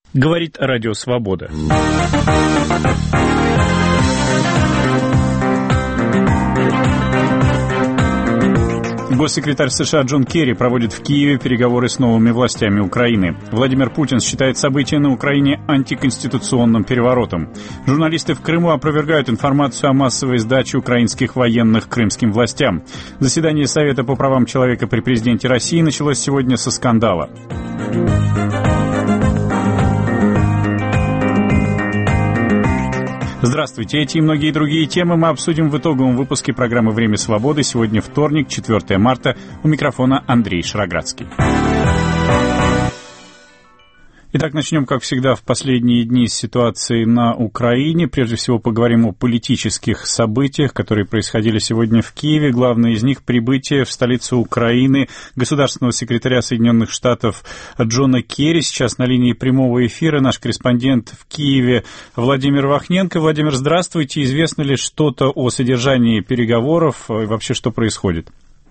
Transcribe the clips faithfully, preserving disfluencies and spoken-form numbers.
Говорит Радио Свобода. Госсекретарь США Джон Керри проводит в Киеве переговоры с новыми властями Украины. Владимир Путин считает события на Украине антиконституционным переворотом. Журналисты в Крыму опровергают информацию о массовой сдаче украинских военных крымским властям. Заседание Совета по правам человека при президенте России началось сегодня со скандала. Здравствуйте. Эти и многие другие темы мы обсудим в итоговом выпуске программы «Время свободы». Сегодня вторник, четвёртое марта. У микрофона Андрей Шароградский. Итак, начнем, как всегда, в последние дни с ситуации на Украине. Прежде всего, поговорим о политических событиях, которые происходили сегодня в Киеве. Главное из них — прибытие в столицу Украины государственного секретаря Соединенных Штатов Джона Керри. Сейчас на линии прямого эфира наш корреспондент в Киеве Владимир Вахненко. Владимир, здравствуйте. Известно ли что-то о содержании переговоров и вообще что происходит?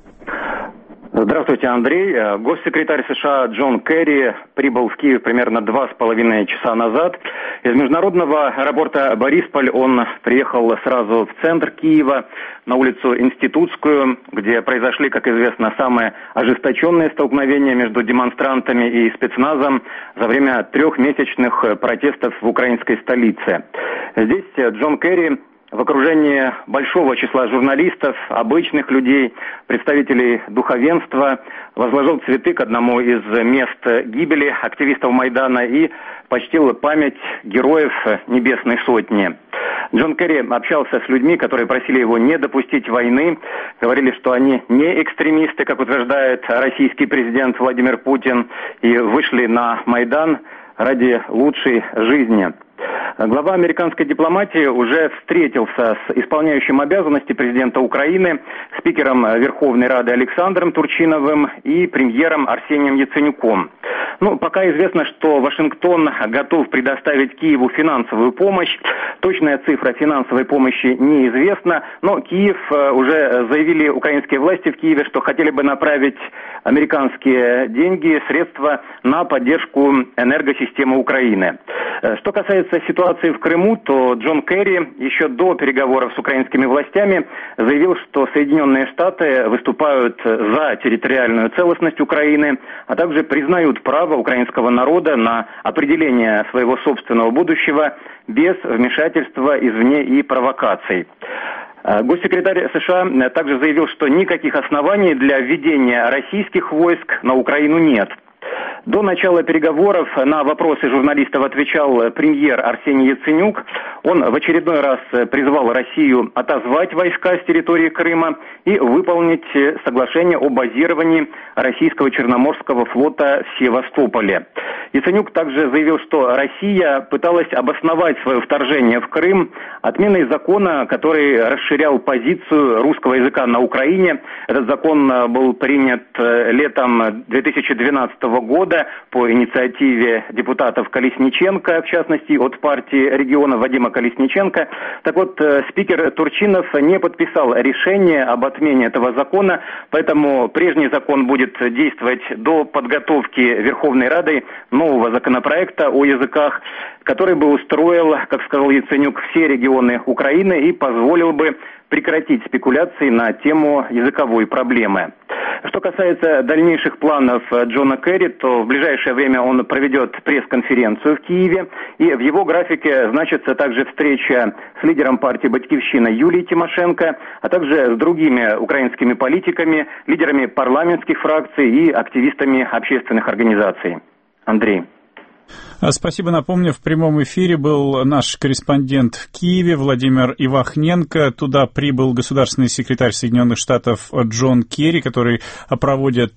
Здравствуйте, Андрей. Госсекретарь США Джон Керри прибыл в Киев примерно два с половиной часа назад. Из международного аэропорта Борисполь он приехал сразу в центр Киева, на улицу Институтскую, где произошли, как известно, самые ожесточенные столкновения между демонстрантами и спецназом за время трехмесячных протестов в украинской столице. Здесь Джон Керри в окружении большого числа журналистов, обычных людей, представителей духовенства возложил цветы к одному из мест гибели активистов Майдана и почтил память героев Небесной Сотни. Джон Керри общался с людьми, которые просили его не допустить войны, говорили, что они не экстремисты, как утверждает российский президент Владимир Путин, и вышли на Майдан ради лучшей жизни. Глава американской дипломатии уже встретился с исполняющим обязанности президента Украины, спикером Верховной Рады Александром Турчиновым и премьером Арсением Яценюком. Ну, пока известно, что Вашингтон готов предоставить Киеву финансовую помощь. Точная цифра финансовой помощи неизвестна, но Киев уже заявили украинские власти в Киеве, что хотели бы направить американские деньги, средства на поддержку энергосистемы Украины. Что касается ситуации в Крыму, то Джон Керри еще до переговоров с украинскими властями заявил, что Соединенные Штаты выступают за территориальную целостность Украины, а также признают право украинского народа на определение своего собственного будущего без вмешательства извне и провокаций. Госсекретарь США также заявил, что никаких оснований для введения российских войск на Украину нет. До начала переговоров на вопросы журналистов отвечал премьер Арсений Яценюк. Он в очередной раз призвал Россию отозвать войска с территории Крыма и выполнить соглашение о базировании российского Черноморского флота в Севастополе. Яценюк также заявил, что Россия пыталась обосновать свое вторжение в Крым отменой закона, который расширял позицию русского языка на Украине. Этот закон был принят летом две тысячи двенадцатого года по инициативе депутатов Колесниченко, в частности, от партии региона Вадима Колесниченко. Так вот, спикер Турчинов не подписал решение об отмене этого закона, поэтому прежний закон будет действовать до подготовки Верховной Радой нового законопроекта о языках, который бы устроил, как сказал Яценюк, все регионы Украины и позволил бы прекратить спекуляции на тему языковой проблемы. Что касается дальнейших планов Джона Керри, то в ближайшее время он проведет пресс-конференцию в Киеве, и в его графике значится также встреча с лидером партии «Батькивщина» Юлией Тимошенко, а также с другими украинскими политиками, лидерами парламентских фракций и активистами общественных организаций. Андрей. Спасибо. Напомню, в прямом эфире был наш корреспондент в Киеве Владимир Ивахненко. Туда прибыл государственный секретарь Соединенных Штатов Джон Керри, который проводит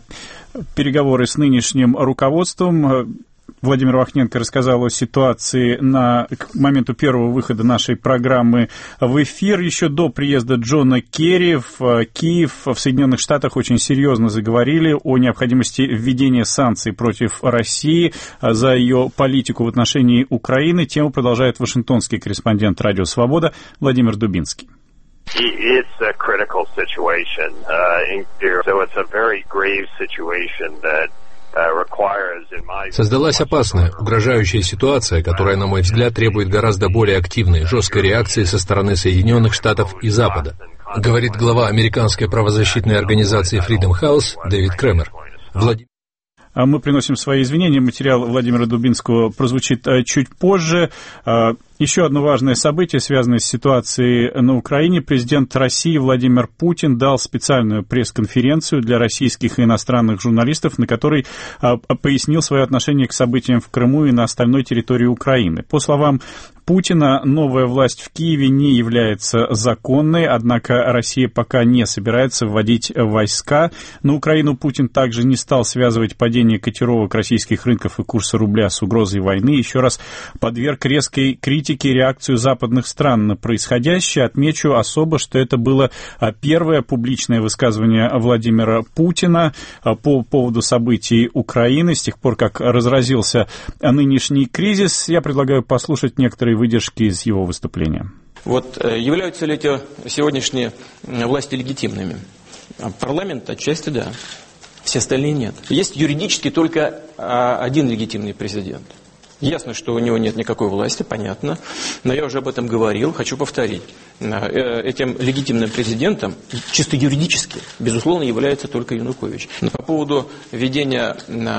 переговоры с нынешним руководством. Владимир Вахненко рассказал о ситуации на, к моменту первого выхода нашей программы в эфир. Еще до приезда Джона Керри в Киев в Соединенных Штатах очень серьезно заговорили о необходимости введения санкций против России за ее политику в отношении Украины. Тему продолжает вашингтонский корреспондент «Радио Свобода» Владимир Дубинский. It's a critical situation. Uh, in, so it's a very grave situation that Создалась опасная, угрожающая ситуация, которая, на мой взгляд, требует гораздо более активной, жесткой реакции со стороны Соединенных Штатов и Запада, говорит глава американской правозащитной организации Freedom House Дэвид Кремер. Владимир Мы приносим свои извинения. Материал Владимира Дубинского прозвучит чуть позже. Еще одно важное событие, связанное с ситуацией на Украине. Президент России Владимир Путин дал специальную пресс-конференцию для российских и иностранных журналистов, на которой пояснил свое отношение к событиям в Крыму и на остальной территории Украины. По словам Путина, новая власть в Киеве не является законной, однако Россия пока не собирается вводить войска. На Украину Путин также не стал связывать падение котировок российских рынков и курса рубля с угрозой войны. Еще раз подверг резкой критике реакцию западных стран на происходящее. Отмечу особо, что это было первое публичное высказывание Владимира Путина по поводу событий Украины с тех пор, как разразился нынешний кризис. Я предлагаю послушать некоторые выдержки из его выступления. Вот являются ли эти сегодняшние власти легитимными? Парламент отчасти да, все остальные нет. Есть юридически только один легитимный президент. Ясно, что у него нет никакой власти, понятно, но я уже об этом говорил, хочу повторить. Этим легитимным президентом, чисто юридически, безусловно, является только Янукович. Но по поводу ведения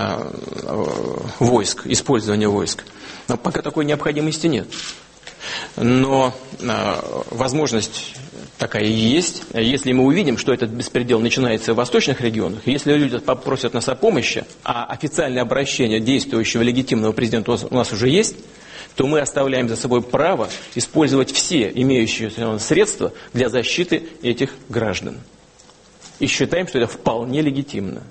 войск, использования войск, пока такой необходимости нет. Но возможность такая и есть. Если мы увидим, что этот беспредел начинается в восточных регионах, если люди попросят нас о помощи, а официальное обращение действующего легитимного президента у нас уже есть, то мы оставляем за собой право использовать все имеющиеся средства для защиты этих граждан. И считаем, что это вполне легитимно.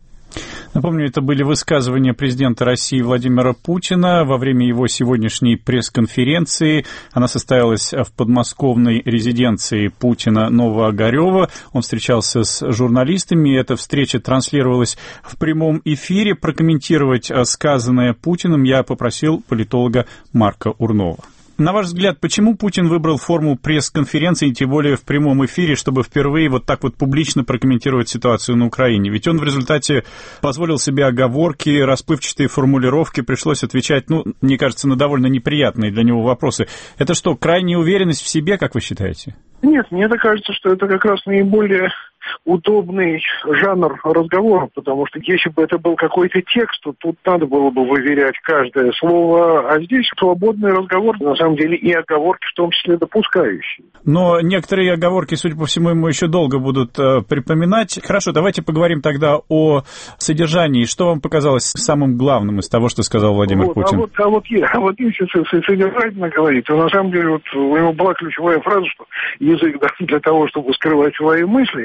Напомню, это были высказывания президента России Владимира Путина во время его сегодняшней пресс-конференции. Она состоялась в подмосковной резиденции Путина Новоогарева. Он встречался с журналистами. Эта встреча транслировалась в прямом эфире. Прокомментировать сказанное Путиным я попросил политолога Марка Урнова. На ваш взгляд, почему Путин выбрал форму пресс-конференции, тем более в прямом эфире, чтобы впервые вот так вот публично прокомментировать ситуацию на Украине? Ведь он в результате позволил себе оговорки, расплывчатые формулировки, пришлось отвечать, ну, мне кажется, на довольно неприятные для него вопросы. Это что, крайняя уверенность в себе, как вы считаете? Нет, мне кажется, что это как раз наиболее удобный жанр разговора, потому что если бы это был какой-то текст, то тут надо было бы выверять каждое слово, а здесь свободный разговор, на самом деле, и оговорки в том числе допускающие. Но некоторые оговорки, судя по всему, ему еще долго будут э, припоминать. Хорошо, давайте поговорим тогда о содержании. Что вам показалось самым главным из того, что сказал Владимир вот, Путин? А вот, а вот, а вот если содержательно говорить, то на самом деле вот у него была ключевая фраза, что язык да, для того, чтобы скрывать свои мысли.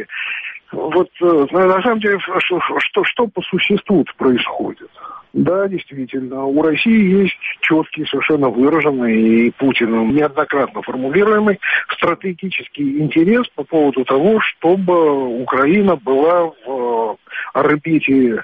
Вот на самом деле, что, что, что по существу происходит? Да, действительно, у России есть четкий, совершенно выраженный и Путиным неоднократно формулируемый стратегический интерес по поводу того, чтобы Украина была в орбите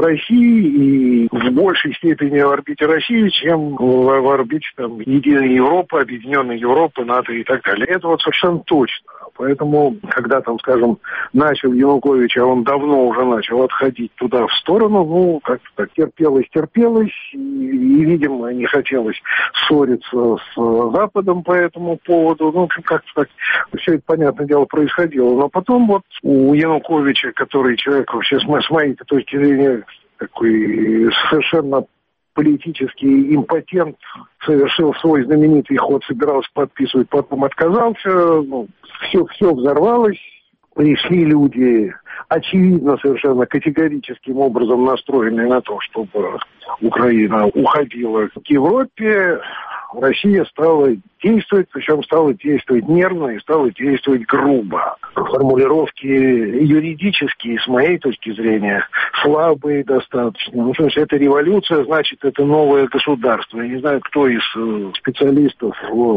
России и в большей степени в орбите России, чем в орбите там, Единой Европы, Объединенной Европы, НАТО и так далее. Это вот совершенно точно. Поэтому, когда там, скажем, начал Янукович, а он давно уже начал отходить туда в сторону, ну, как-то так терпелось, терпелось, и, и, видимо, не хотелось ссориться с Западом по этому поводу. Ну, как-то так все это, понятное дело, происходило. Но потом вот у Януковича, который человек вообще, с моей точки зрения, такой совершенно политический импотент, совершил свой знаменитый ход, собирался подписывать, потом отказался, ну, все, все взорвалось, пришли люди, очевидно, совершенно категорическим образом настроенные на то, чтобы Украина уходила к Европе, Россия стала действовать, причем стала действовать нервно и стала действовать грубо. Формулировки юридические, с моей точки зрения, слабые достаточно. Ну, что ж, это революция, значит, это новое государство. Я не знаю, кто из специалистов,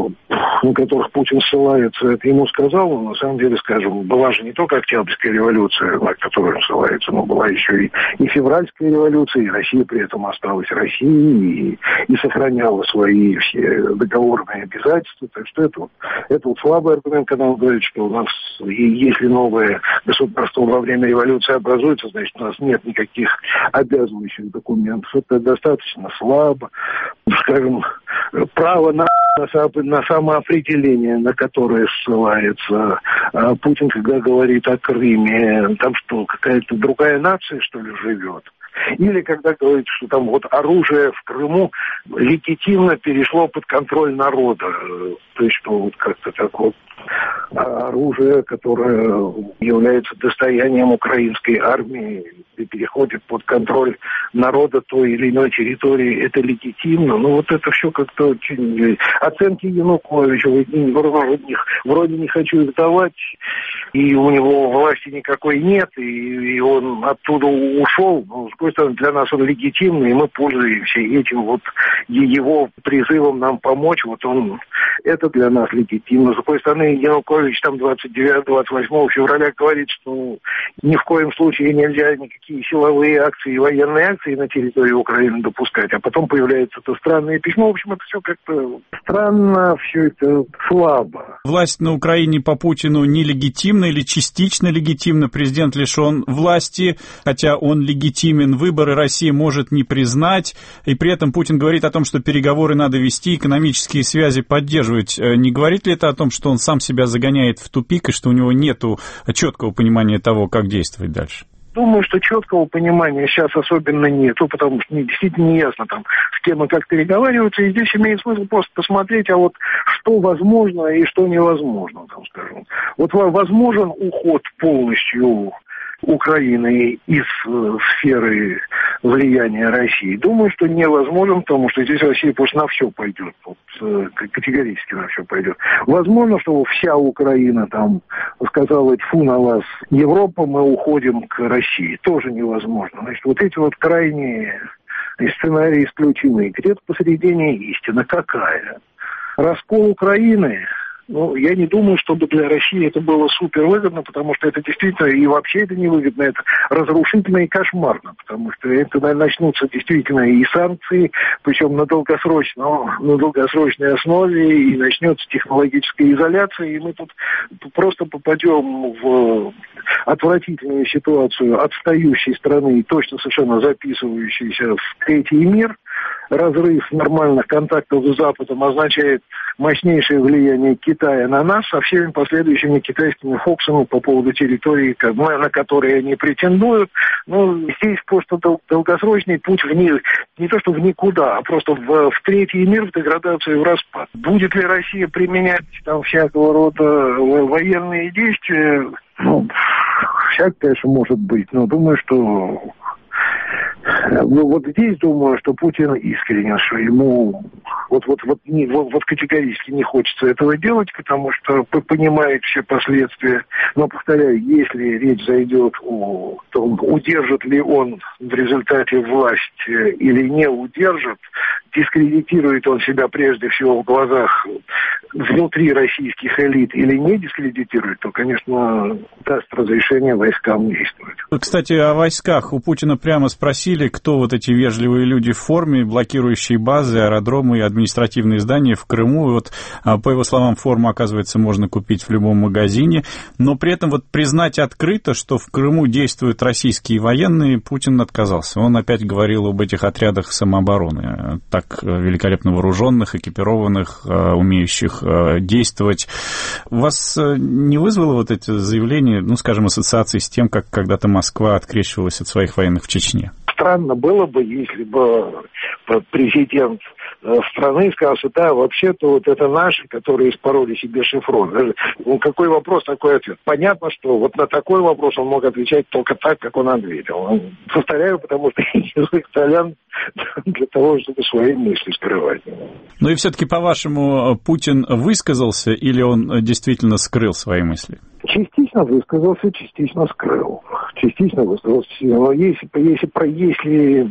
на которых Путин ссылается, это ему сказал. Но, на самом деле, скажем, была же не только Октябрьская революция, на которую он ссылается, но была еще и, и Февральская революция, и Россия при этом осталась Россией и, и сохраняла свои все договорные обязательства. предательство. Так что это, это вот слабый аргумент, когда он говорит, что у нас, если новое государство во время революции образуется, значит, у нас нет никаких обязывающих документов. Это достаточно слабо. Скажем, право на, на самоопределение, на которое ссылается Путин, когда говорит о Крыме, там что, какая-то другая нация, что ли, живет? Или когда говорит, что там вот оружие в Крыму легитимно перешло под контроль народа. То есть, что вот как-то так вот оружие, которое является достоянием украинской армии и переходит под контроль народа той или иной территории, это легитимно. Но вот это все как-то очень... Оценки Януковича, вроде, вроде не хочу их давать, и у него власти никакой нет, и, и он оттуда ушел. Но, с другой стороны, для нас он легитимный, и мы пользуемся этим вот его призывом нам помочь. Вот он... Это для нас легитимно. С другой стороны, Янукович там двадцать девятого двадцать восьмого февраля говорит, что ни в коем случае нельзя никакие силовые акции и военные акции на территории Украины допускать. А потом появляется это странное письмо. В общем, это все как-то странно, все это слабо. Власть на Украине по Путину нелегитимна или частично легитимна. Президент лишен власти, хотя он легитимен. Выборы Россия может не признать. И при этом Путин говорит о том, что переговоры надо вести, экономические связи поддерживать. Не говорит ли это о том, что он сам себя загоняет в тупик и что у него нет четкого понимания того, как действовать дальше? Думаю, что четкого понимания сейчас особенно нету, потому что действительно не ясно, там, с кем и как переговариваться. И здесь имеет смысл просто посмотреть, а вот что возможно и что невозможно, там, скажем. Вот возможен уход полностью Украины из э, сферы влияния России. Думаю, что невозможно, потому что здесь Россия просто на все пойдет, вот, э, категорически на все пойдет. Возможно, что вся Украина там сказала: тьфу на вас, Европа, мы уходим к России. Тоже невозможно. Значит, вот эти вот крайние сценарии исключены. Где-то посередине истина какая? Раскол Украины. Ну, я не думаю, чтобы для России это было супервыгодно, потому что это действительно, и вообще это невыгодно, это разрушительно и кошмарно, потому что это начнутся действительно и санкции, причем на долгосрочной, на долгосрочной основе, и начнется технологическая изоляция, и мы тут просто попадем в отвратительную ситуацию отстающей страны, точно совершенно записывающейся в третий мир. Разрыв нормальных контактов с Западом означает мощнейшее влияние Китая на нас со всеми последующими китайскими фоксами по поводу территории, на которые они претендуют. Но здесь просто долгосрочный путь в не, не то что в никуда, а просто в, в третий мир, в деградацию и в распад. Будет ли Россия применять там всякого рода военные действия? Ну, всяк, конечно, может быть, но думаю, что... Ну, вот здесь думаю, что Путин искренен, что ему вот, вот, вот, не, вот, вот категорически не хочется этого делать, потому что понимает все последствия. Но, повторяю, если речь зайдет о том, удержит ли он в результате власть или не удержит, дискредитирует он себя прежде всего в глазах внутри российских элит или не дискредитирует, то, конечно, даст разрешение войскам действовать. Кстати, о войсках. У Путина прямо спросили, кто вот эти вежливые люди в форме, блокирующие базы, аэродромы и административные здания в Крыму. И вот, по его словам, форму, оказывается, можно купить в любом магазине. Но при этом вот признать открыто, что в Крыму действуют российские военные, Путин отказался. Он опять говорил об этих отрядах самообороны, так великолепно вооруженных, экипированных, умеющих действовать. Вас не вызвало вот это заявление, ну, скажем, ассоциации с тем, как когда-то Москва открещивалась от своих военных в Чечне? Странно было бы, если бы президент страны сказал, что да, вообще-то вот это наши, которые испороли себе шифрон. Ну, какой вопрос, такой ответ. Понятно, что вот на такой вопрос он мог отвечать только так, как он ответил. Повторяю, потому что язык толян для того, чтобы свои мысли скрывать. Ну и все-таки, по-вашему, Путин высказался или он действительно скрыл свои мысли? Частично высказался, частично скрыл. Частично высказался. Но если, если, если вот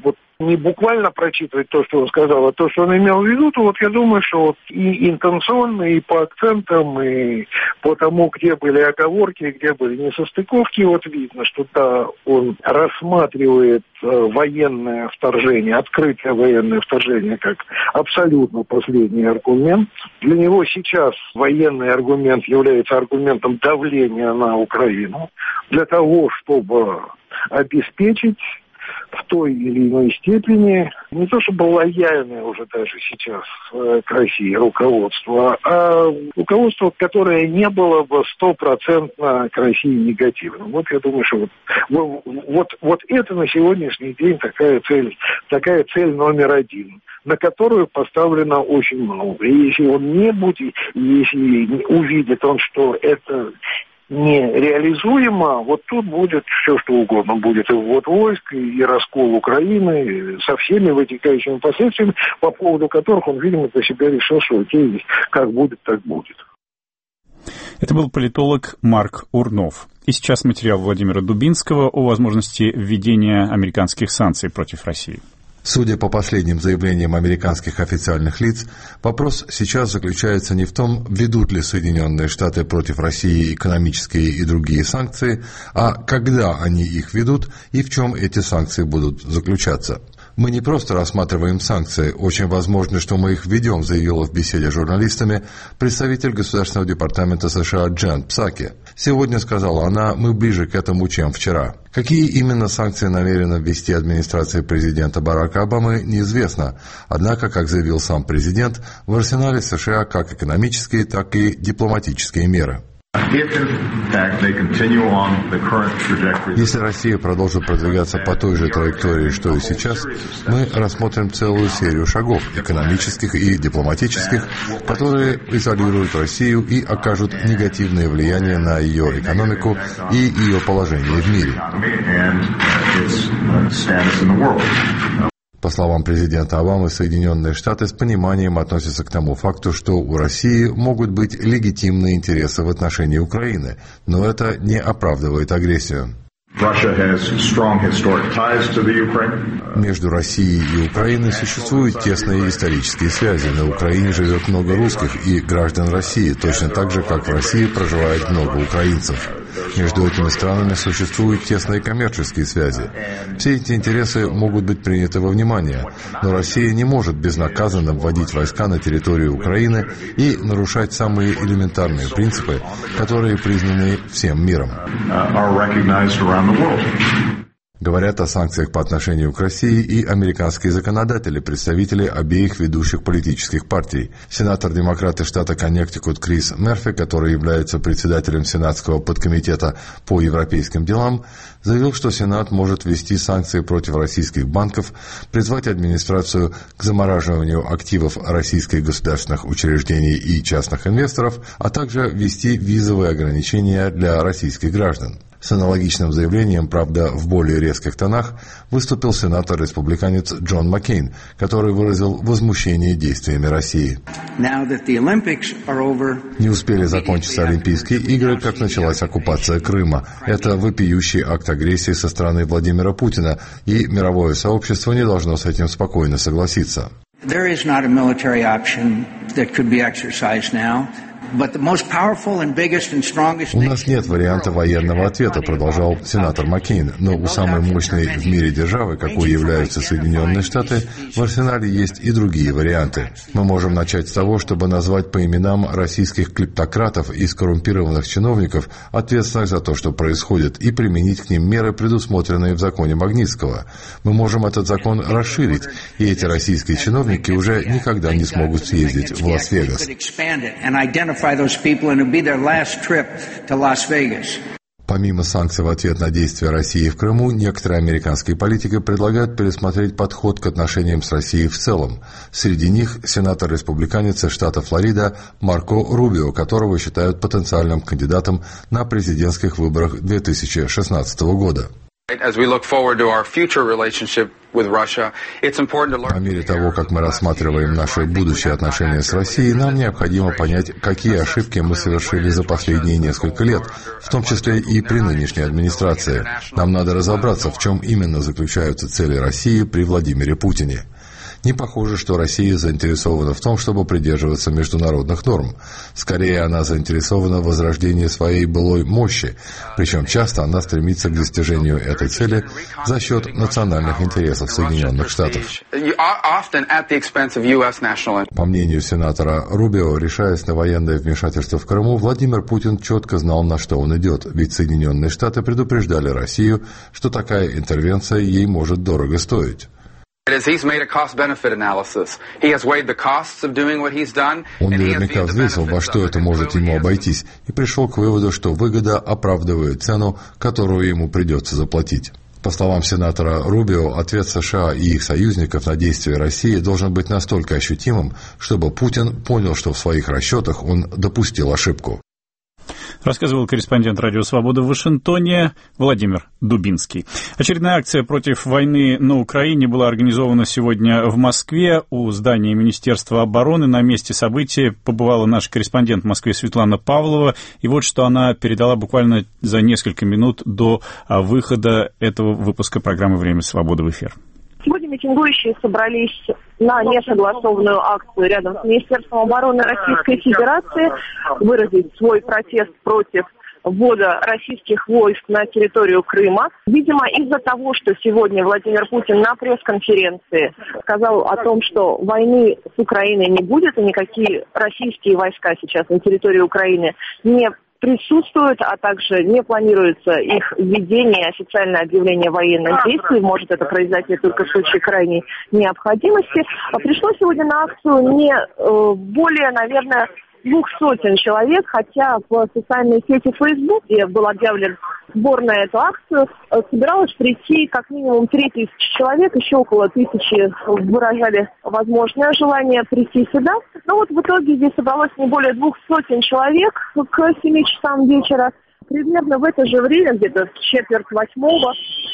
не буквально прочитывать то, что он сказал, а то, что он имел в виду, то вот я думаю, что вот и интенционно, и по акцентам, и по тому, где были оговорки, где были несостыковки, вот видно, что да, он рассматривает э, военное вторжение, открытое военное вторжение как абсолютно последний аргумент. Для него сейчас военный аргумент является аргументом давления на Украину для того, чтобы обеспечить в той или иной степени не то чтобы лояльное уже даже сейчас э, к России руководство, а руководство, которое не было бы стопроцентно к России негативным. Вот я думаю, что вот, вот, вот это на сегодняшний день такая цель, такая цель номер один, на которую поставлено очень много. И если он не будет, если увидит он, что это нереализуемо, вот тут будет все, что угодно. Будет и ввод войск, и раскол Украины, со всеми вытекающими последствиями, по поводу которых он, видимо, для себя решил, что окей, как будет, так будет. Это был политолог Марк Урнов. И сейчас материал Владимира Дубинского о возможности введения американских санкций против России. Судя по последним заявлениям американских официальных лиц, вопрос сейчас заключается не в том, ведут ли Соединенные Штаты против России экономические и другие санкции, а когда они их ведут и в чем эти санкции будут заключаться. «Мы не просто рассматриваем санкции, очень возможно, что мы их введем», заявила в беседе с журналистами представитель Государственного департамента США Джен Псаки. «Сегодня, — сказала она, — мы ближе к этому, чем вчера». Какие именно санкции намерена ввести администрация президента Барака Обамы, неизвестно. Однако, как заявил сам президент, в арсенале США как экономические, так и дипломатические меры. Если Россия продолжит продвигаться по той же траектории, что и сейчас, мы рассмотрим целую серию шагов, экономических и дипломатических, которые изолируют Россию и окажут негативное влияние на ее экономику и ее положение в мире. По словам президента Обамы, Соединенные Штаты с пониманием относятся к тому факту, что у России могут быть легитимные интересы в отношении Украины, но это не оправдывает агрессию. Между Россией и Украиной существуют тесные исторические связи. На Украине живет много русских и граждан России, точно так же, как в России проживает много украинцев. Между этими странами существуют тесные коммерческие связи. Все эти интересы могут быть приняты во внимание, но Россия не может безнаказанно вводить войска на территорию Украины и нарушать самые элементарные принципы, которые признаны всем миром. Говорят о санкциях по отношению к России и американские законодатели, представители обеих ведущих политических партий. Сенатор-демократ из штата Коннектикут Крис Мерфи, который является председателем Сенатского подкомитета по европейским делам, заявил, что Сенат может ввести санкции против российских банков, призвать администрацию к замораживанию активов российских государственных учреждений и частных инвесторов, а также ввести визовые ограничения для российских граждан. С аналогичным заявлением, правда, в более резких тонах, выступил сенатор-республиканец Джон Маккейн, который выразил возмущение действиями России. Не успели закончиться Олимпийские игры, как началась оккупация Крыма. Это вопиющий акт агрессии со стороны Владимира Путина, и мировое сообщество не должно с этим спокойно согласиться. У нас нет варианта военного ответа, продолжал сенатор Маккейн, но у самой мощной в мире державы, какой являются Соединенные Штаты, в арсенале есть и другие варианты. Мы можем начать с того, чтобы назвать по именам российских клептократов и скоррумпированных чиновников, ответственных за то, что происходит, и применить к ним меры, предусмотренные в законе Магнитского. Мы можем этот закон расширить, и эти российские чиновники уже никогда не смогут съездить в Лас-Вегас. Помимо санкций в ответ на действия России в Крыму, некоторые американские политики предлагают пересмотреть подход к отношениям с Россией в целом. Среди них сенатор-республиканец из штата Флорида Марко Рубио, которого считают потенциальным кандидатом на президентских выборах две тысячи шестнадцатого года. По мере того, как мы рассматриваем наши будущие отношения с Россией, нам необходимо понять, какие ошибки мы совершили за последние несколько лет, в том числе и при нынешней администрации. Нам надо разобраться, в чем именно заключаются цели России при Владимире Путине. Не похоже, что Россия заинтересована в том, чтобы придерживаться международных норм. Скорее, она заинтересована в возрождении своей былой мощи, причем часто она стремится к достижению этой цели за счет национальных интересов Соединенных Штатов. По мнению сенатора Рубио, решаясь на военное вмешательство в Крыму, Владимир Путин четко знал, на что он идет, ведь Соединенные Штаты предупреждали Россию, что такая интервенция ей может дорого стоить. Он наверняка взвесил, во что это может ему обойтись, и пришел к выводу, что выгода оправдывает цену, которую ему придется заплатить. По словам сенатора Рубио, ответ США и их союзников на действия России должен быть настолько ощутимым, чтобы Путин понял, что в своих расчетах он допустил ошибку. Рассказывал корреспондент Радио Свобода в Вашингтоне Владимир Дубинский. Очередная акция против войны на Украине была организована сегодня в Москве у здания Министерства обороны. На месте события побывала наш корреспондент в Москве Светлана Павлова. И вот что она передала буквально за несколько минут до выхода этого выпуска программы «Время свободы» в эфир. Сегодня митингующие собрались на несогласованную акцию рядом с Министерством обороны Российской Федерации выразить свой протест против ввода российских войск на территорию Крыма. Видимо, из-за того, что сегодня Владимир Путин на пресс-конференции сказал о том, что войны с Украиной не будет, и никакие российские войска сейчас на территории Украины не присутствуют, а также не планируется их введение, официальное объявление военных действий. Может это произойти только в случае крайней необходимости. Пришло сегодня на акцию не э, более, наверное, двух сотен человек, хотя в социальной сети Facebook, где был объявлен сбор на эту акцию, собиралось прийти как минимум три тысячи человек, еще около тысячи выражали возможное желание прийти сюда. Но вот в итоге здесь собралось не более двух сотен человек к семи часам вечера. Примерно в это же время, где-то в четверть восьмого,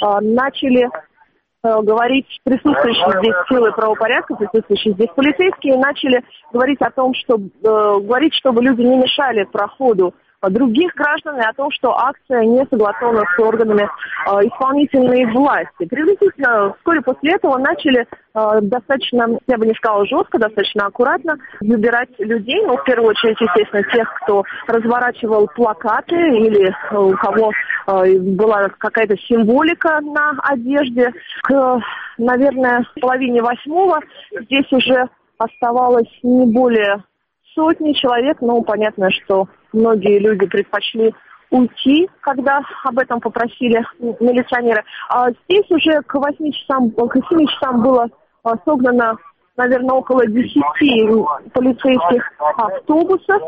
начали говорить присутствующие здесь силы правопорядка, присутствующие здесь полицейские, начали говорить о том, что, э, говорить, чтобы люди не мешали проходу других граждан, и о том, что акция не согласована с органами э, исполнительной власти. Приблизительно вскоре после этого начали э, достаточно, я бы не сказала жестко, достаточно аккуратно выбирать людей, ну, в первую очередь, естественно, тех, кто разворачивал плакаты или э, у кого э, была какая-то символика на одежде. К, наверное, половине восьмого здесь уже оставалось не более сотни человек, но понятно, что многие люди предпочли уйти, когда об этом попросили милиционеры. А здесь уже к восьми часам, к семи часам было согнано, наверное, около десяти полицейских автобусов.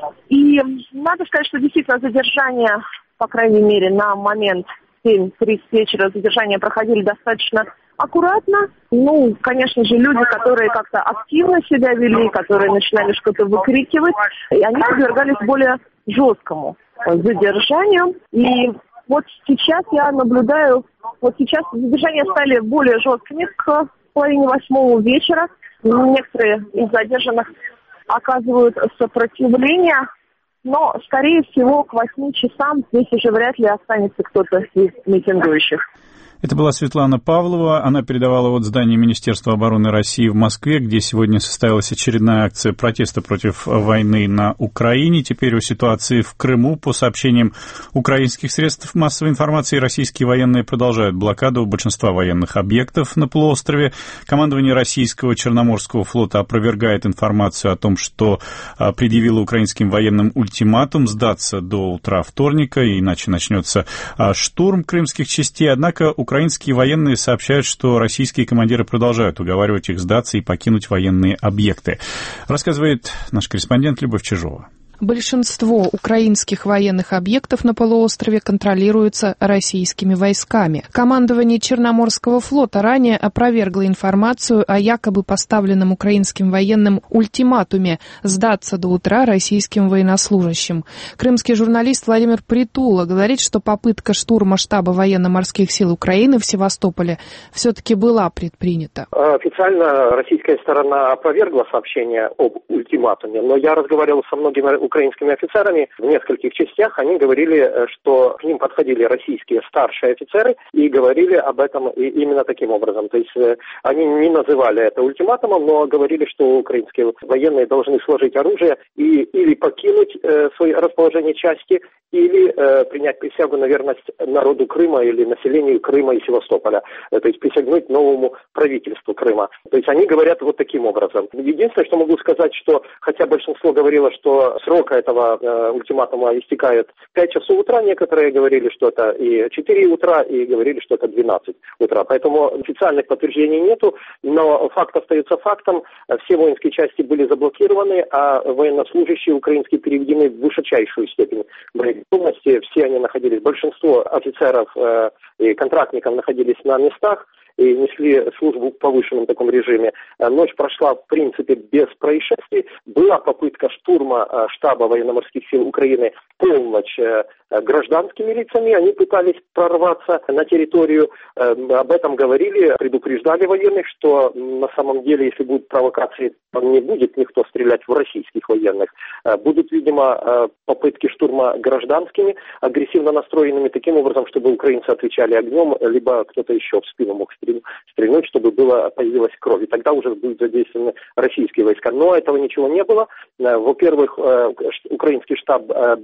И надо сказать, что действительно задержание, по крайней мере, на момент семь тридцать вечера задержания проходили достаточно аккуратно. Ну, конечно же, люди, которые как-то активно себя вели, которые начинали что-то выкрикивать, и они подвергались более жесткому задержанию. И вот сейчас я наблюдаю, вот сейчас задержания стали более жесткими к половине восьмого вечера. Некоторые из задержанных оказывают сопротивление, но, скорее всего, к восьми часам здесь уже вряд ли останется кто-то из митингующих. Это была Светлана Павлова. Она передавала от здания Министерства обороны России в Москве, где сегодня состоялась очередная акция протеста против войны на Украине. Теперь о ситуации в Крыму. По сообщениям украинских средств массовой информации, российские военные продолжают блокаду большинства военных объектов на полуострове. Командование российского Черноморского флота опровергает информацию о том, что предъявило украинским военным ультиматум сдаться до утра вторника, иначе начнется штурм крымских частей. Однако украинские военные сообщают, что российские командиры продолжают уговаривать их сдаться и покинуть военные объекты. Рассказывает наш корреспондент Любовь Чижова. Большинство украинских военных объектов на полуострове контролируются российскими войсками. Командование Черноморского флота ранее опровергло информацию о якобы поставленном украинским военным ультиматуме сдаться до утра российским военнослужащим. Крымский журналист Владимир Притула говорит, что попытка штурма штаба военно-морских сил Украины в Севастополе все-таки была предпринята. Официально российская сторона опровергла сообщение об ультиматуме, но я разговаривал со многими украинскими офицерами в нескольких частях. Они говорили, что к ним подходили российские старшие офицеры и говорили об этом именно таким образом. То есть они не называли это ультиматумом, но говорили, что украинские военные должны сложить оружие и или покинуть э, свое расположение части, или э, принять присягу на верность народу Крыма или населению Крыма и Севастополя. То есть присягнуть новому правительству Крыма. То есть они говорят вот таким образом. Единственное, что могу сказать, что хотя большинство говорило, что срок этого э, ультиматума истекает в пять часов утра, некоторые говорили, что это и четыре утра, и говорили, что это двенадцать утра. Поэтому официальных подтверждений нету, но факт остается фактом. Все воинские части были заблокированы, а военнослужащие украинские переведены в высочайшую степень боеготовности. Все они находились, большинство офицеров э, и контрактников находились на местах и несли службу в повышенном таком режиме. Ночь прошла, в принципе, без происшествий. Была попытка штурма штаба военно-морских сил Украины в полночь гражданскими лицами. Они пытались прорваться на территорию. Об этом говорили, предупреждали военных, что на самом деле, если будут провокации, не будет никто стрелять в российских военных. Будут, видимо, попытки штурма гражданскими, агрессивно настроенными таким образом, чтобы украинцы отвечали огнем, либо кто-то еще в спину мог стрельнуть, чтобы было, появилась кровь. И тогда уже будут задействованы российские войска. Но этого ничего не было. Во-первых, украинский штаб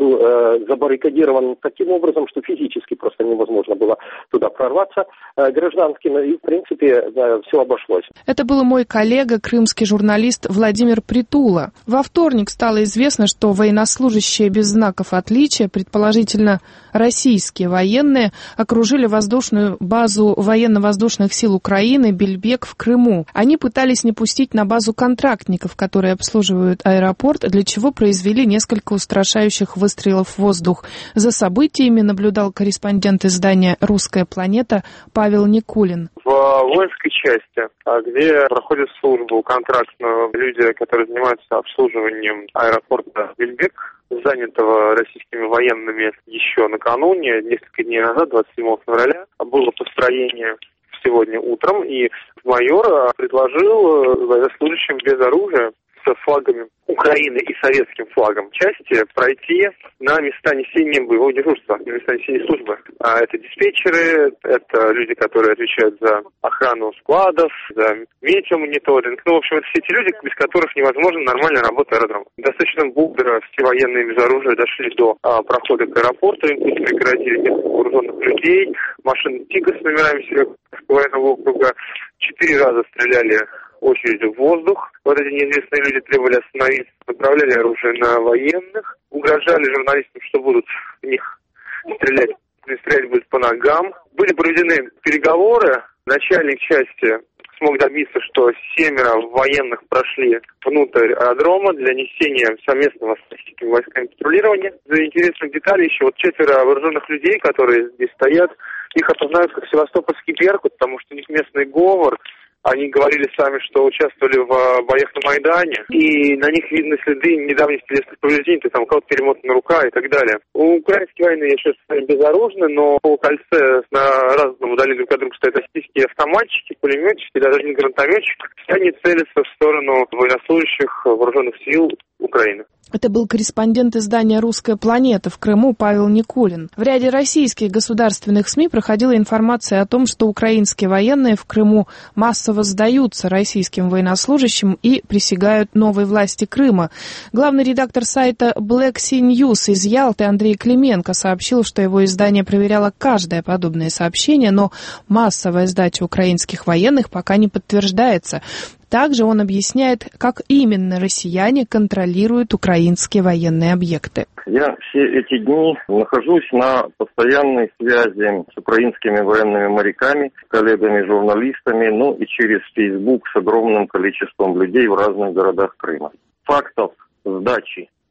был забаррикадирован таким образом, что физически просто невозможно было туда прорваться гражданским. И, в принципе, все обошлось. Это был мой коллега, крымский журналист Владимир Притула. Во вторник стало известно, что военнослужащие без знаков отличия, предположительно российские военные, окружили воздушную базу военно-воздушных сил Украины Бельбек в Крыму. Они пытались не пустить на базу контрактников, которые обслуживают аэропорт, для чего произвели несколько устрашающих выстрелов в воздух. За событиями наблюдал корреспондент издания «Русская планета» Павел Никулин. В воинской части, где проходят службу контрактную люди, которые занимаются обслуживанием аэропорта Бельбек, занятого российскими военными еще накануне, несколько дней назад, двадцать седьмого февраля, было построение сегодня утром, и майор предложил военнослужащим без оружия с флагами Украины и советским флагом части пройти на места несения боевого дежурства, на места несения службы. А это диспетчеры, это люди, которые отвечают за охрану складов, за метеомониторинг. Ну, в общем, это все те люди, без которых невозможно нормально работать аэродрома. Достаточно бодро все военные без оружия дошли до а, прохода к аэропорту, им тут преградили несколько вооруженных людей, машины «Тигр» с номерами Северодвинского военного округа, четыре раза стреляли очередью в воздух. Вот эти неизвестные люди требовали остановиться, направляли оружие на военных, угрожали журналистам, что будут в них стрелять, стрелять будут по ногам. Были проведены переговоры. Начальник части смог добиться, что семеро военных прошли внутрь аэродрома для несения совместного с российскими войсками патрулирования. За интересных деталей еще вот четверо вооруженных людей, которые здесь стоят, их опознают как севастопольский Беркут, потому что у них местный говор. Они говорили сами, что участвовали в боях на Майдане, и на них видны следы недавних телесных повреждений, то есть там у кого-то перемотана рука и так далее. Украинские военные сейчас безоружны, но по кольце на разном удалении друг от друга стоят российские автоматчики, пулеметчики, даже один гранатометчик. Все они целятся в сторону военнослужащих вооруженных сил Украины. Это был корреспондент издания «Русская планета» в Крыму Павел Никулин. В ряде российских государственных СМИ проходила информация о том, что украинские военные в Крыму массово сдаются российским военнослужащим и присягают новой власти Крыма. Главный редактор сайта Black Sea News из Ялты Андрей Клименко сообщил, что его издание проверяло каждое подобное сообщение, но массовая сдача украинских военных пока не подтверждается. Также он объясняет, как именно россияне контролируют украинские военные объекты. Я все эти дни нахожусь на постоянной связи с украинскими военными моряками, коллегами-журналистами, ну и через Facebook с огромным количеством людей в разных городах Крыма. Фактов сдачи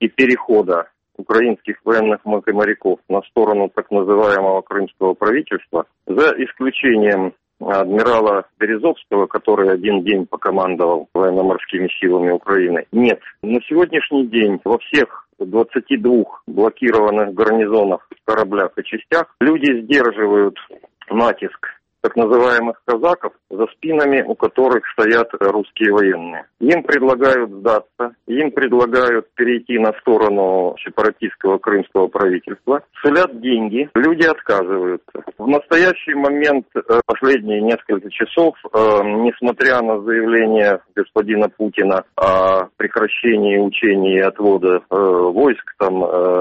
попытки перехода украинских военных моряков на сторону так называемого крымского правительства, за исключением адмирала Березовского, который один день покомандовал военно-морскими силами Украины, нет. На сегодняшний день во всех двадцати двух блокированных гарнизонах, кораблях и частях люди сдерживают натиск так называемых казаков, за спинами у которых стоят русские военные. Им предлагают сдаться, им предлагают перейти на сторону сепаратистского крымского правительства, сулят деньги, люди отказываются. В настоящий момент, последние несколько часов, несмотря на заявление господина Путина о прекращении учений и отвода войск там,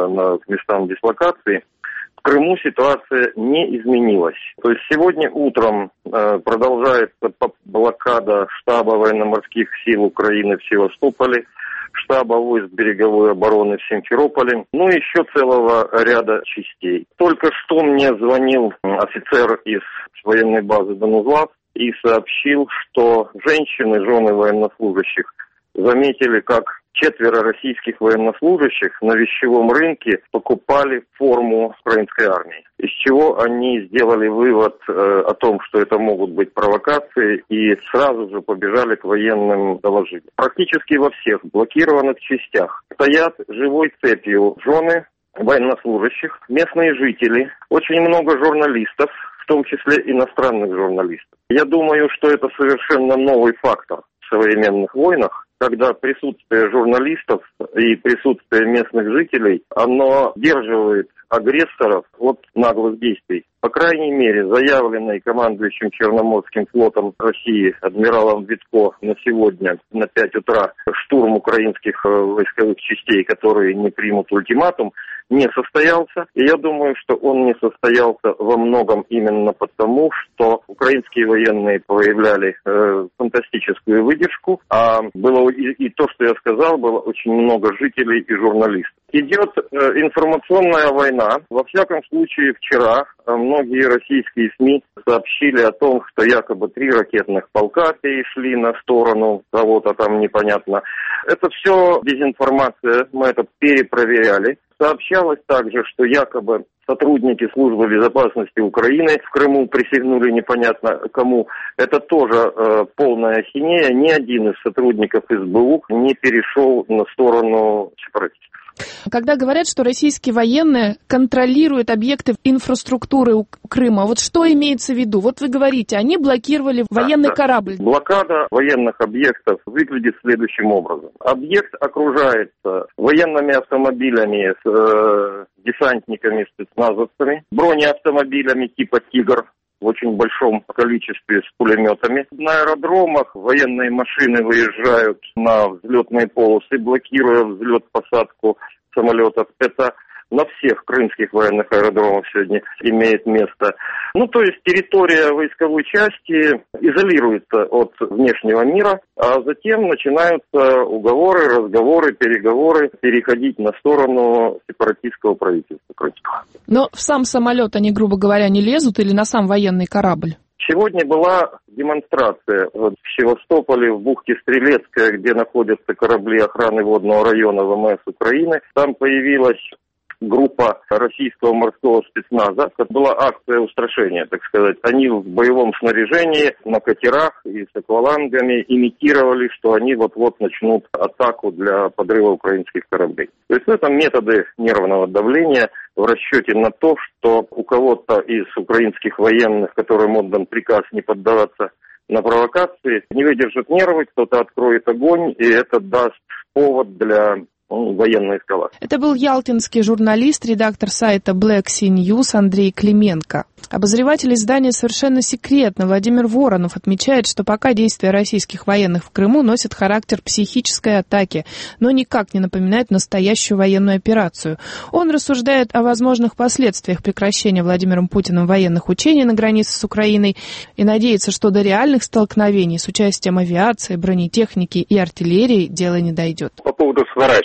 к местам дислокации, в Крыму ситуация не изменилась. То есть сегодня утром э, продолжается блокада штаба военно-морских сил Украины в Севастополе, штаба войск береговой обороны в Симферополе, ну и еще целого ряда частей. Только что мне звонил офицер из военной базы Донузлав и сообщил, что женщины, жены военнослужащих, заметили, как четверо российских военнослужащих на вещевом рынке покупали форму украинской армии, из чего они сделали вывод э, о том, что это могут быть провокации, и сразу же побежали к военным доложить. Практически во всех блокированных частях стоят живой цепью жены военнослужащих, местные жители, очень много журналистов, в том числе иностранных журналистов. Я думаю, что это совершенно новый фактор в современных войнах, когда присутствие журналистов и присутствие местных жителей, оно сдерживает агрессоров от наглых действий. По крайней мере, заявленный командующим Черноморским флотом России адмиралом Витко на сегодня на пять утра штурм украинских войсковых частей, которые не примут ультиматум, не состоялся. И я думаю, что он не состоялся во многом именно потому, что украинские военные проявляли э, фантастическую выдержку, а было и, и то, что я сказал, было очень много жителей и журналистов. Идет э, информационная война. Во всяком случае, вчера э, многие российские СМИ сообщили о том, что якобы три ракетных полка перешли на сторону кого-то там непонятно. Это все дезинформация, мы это перепроверяли. Сообщалось также, что якобы сотрудники службы безопасности Украины в Крыму присягнули непонятно кому. Это тоже э, полная ахинея. Ни один из сотрудников СБУ не перешел на сторону сепаратистов. Когда говорят, что российские военные контролируют объекты инфраструктуры Крыма, вот что имеется в виду? Вот вы говорите, они блокировали военный да, корабль. Блокада военных объектов выглядит следующим образом. Объект окружается военными автомобилями с э, десантниками, спецназовцами, бронеавтомобилями типа «Тигр», в очень большом количестве с пулеметами. На аэродромах военные машины выезжают на взлетные полосы, блокируя взлет-посадку самолетов. Это на всех крымских военных аэродромах сегодня имеет место. Ну, то есть территория войсковой части изолируется от внешнего мира, а затем начинаются уговоры, разговоры, переговоры переходить на сторону сепаратистского правительства крымского. Но в сам самолет они, грубо говоря, не лезут или на сам военный корабль? Сегодня была демонстрация вот в Севастополе, в бухте Стрелецкая, где находятся корабли охраны водного района ВМС Украины. Там появилась группа российского морского спецназа. Это была акция устрашения, так сказать. Они в боевом снаряжении на катерах и с аквалангами имитировали, что они вот-вот начнут атаку для подрыва украинских кораблей. То есть это методы нервного давления в расчете на то, что у кого-то из украинских военных, которым отдан приказ не поддаваться на провокации, не выдержат нервы, кто-то откроет огонь, и это даст повод для военной эскалации. Это был ялтинский журналист, редактор сайта Black Sea News Андрей Клименко. Обозреватель издания «Совершенно секретно» Владимир Воронов отмечает, что пока действия российских военных в Крыму носят характер психической атаки, но никак не напоминают настоящую военную операцию. Он рассуждает о возможных последствиях прекращения Владимиром Путиным военных учений на границе с Украиной и надеется, что до реальных столкновений с участием авиации, бронетехники и артиллерии дело не дойдет. По поводу сворачивания.